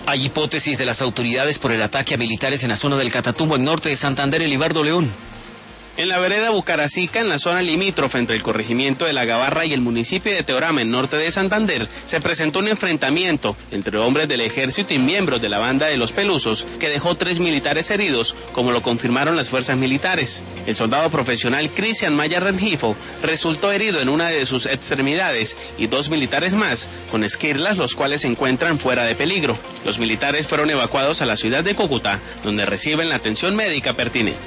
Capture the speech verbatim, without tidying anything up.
Hay hipótesis de las autoridades por el ataque a militares en la zona del Catatumbo, en norte de Santander, Elibardo León. En la vereda Bucaracica, en la zona limítrofe entre el corregimiento de La Gabarra y el municipio de Teorama, en norte de Santander, se presentó un enfrentamiento entre hombres del ejército y miembros de la banda de los Pelusos, que dejó tres militares heridos, como lo confirmaron las fuerzas militares. El soldado profesional Cristian Maya Rengifo resultó herido en una de sus extremidades y dos militares más, con esquirlas, los cuales se encuentran fuera de peligro. Los militares fueron evacuados a la ciudad de Cúcuta, donde reciben la atención médica pertinente.